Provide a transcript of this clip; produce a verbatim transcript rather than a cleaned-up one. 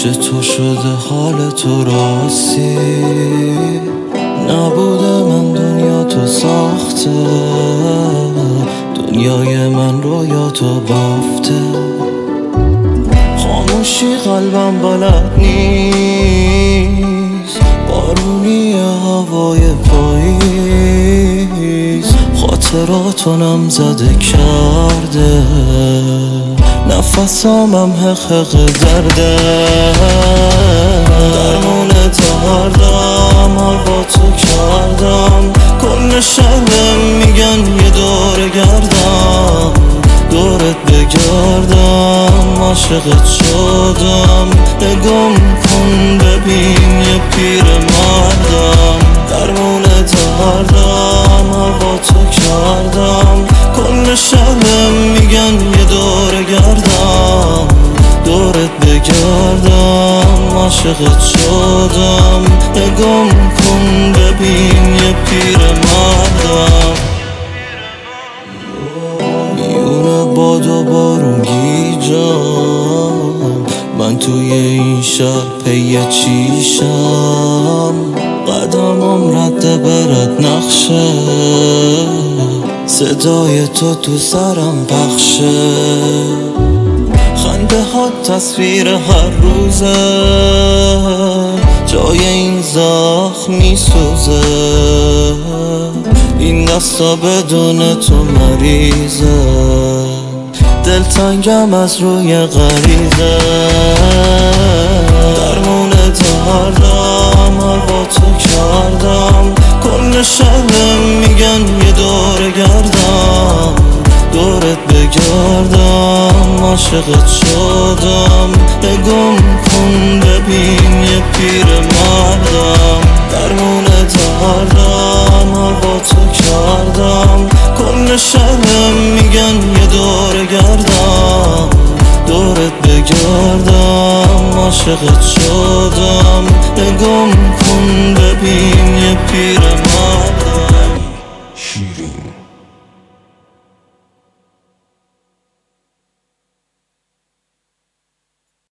پیش تو شده حال تو راستی نبوده، من دنیا تو ساخته، دنیای من رویا تو بافته. خاموشی قلبم بلد نیست، بارونی هوای پاییز خاطراتو نم زده کرده، نفسامم حقق درده. درمون تردم هوا تو کردم، کل شهرم میگن یه دور گردم، دورت بگردم عاشقت شدم. نگم کن ببین یه پیر مردم، درمون تردم هوا تو کردم، کل شهرم میگن یه دور گردم، دورت بگردم عاشقت شدم. نگم کن ببین یه پیر مردم، میونه باد و بارون گیجم، من توی این شهر پی چیشم، قدمم رد برد نقشه، صدای تو تو سرم پخشه. خنده ها تصویر هر روزه، جای این زخم میسوزه، این دستا بدون تو مریضه، دلتنگم از روی غریزه. درمون تردم هوا تو کردم، کل شهرم میگن یه دور گردم، دورت بگردم عاشقت شدم. نگم کن ببین یه پیر مردم، درمون تردم هوا تو کردم، کل شهرم میگن یه دور گردم، دورت بگردم عاشقت شدم. نگم کن ببین یه پیر مردم.